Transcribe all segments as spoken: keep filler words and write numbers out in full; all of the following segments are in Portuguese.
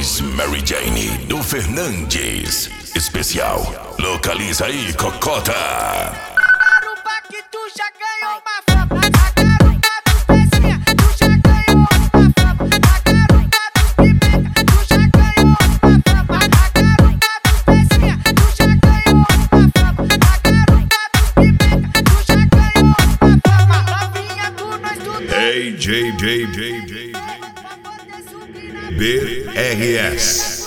dois Mary Jane do Fernandes. Especial. Localiza aí, Cocota. Garupa que tu já ganhou uma fama. A garupa do Pezinha, tu já ganhou uma fama. A garupa do Pimenta, tu já ganhou uma fama. A garupa do Pezinha, tu já ganhou uma fama. A garupa do Pimenta, tu já ganhou uma fama. Novinha do nós tudo. Hey, J, J, J, J, B R S.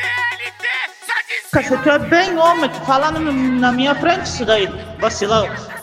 Você é bem homem, tu fala na minha frente isso daí, vacilão.